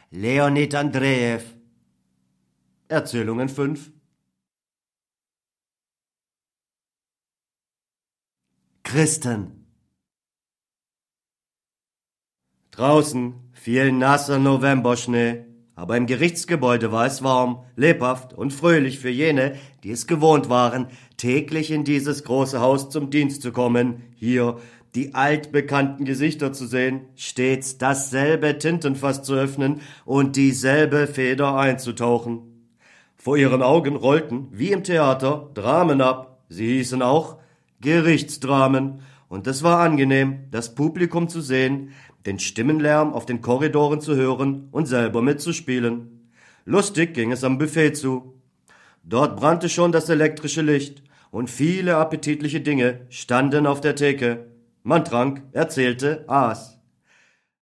Leonid Andrejew. Erzählungen 5. Christen. Draußen fiel nasser Novemberschnee, aber im Gerichtsgebäude war es warm, lebhaft und fröhlich für jene, die es gewohnt waren, täglich in dieses große Haus zum Dienst zu kommen, hier die altbekannten Gesichter zu sehen, stets dasselbe Tintenfass zu öffnen und dieselbe Feder einzutauchen. Vor ihren Augen rollten, wie im Theater, Dramen ab. Sie hießen auch Gerichtsdramen, und es war angenehm, das Publikum zu sehen, den Stimmenlärm auf den Korridoren zu hören und selber mitzuspielen. Lustig ging es am Buffet zu. Dort brannte schon das elektrische Licht, und viele appetitliche Dinge standen auf der Theke. Man trank, erzählte, aß.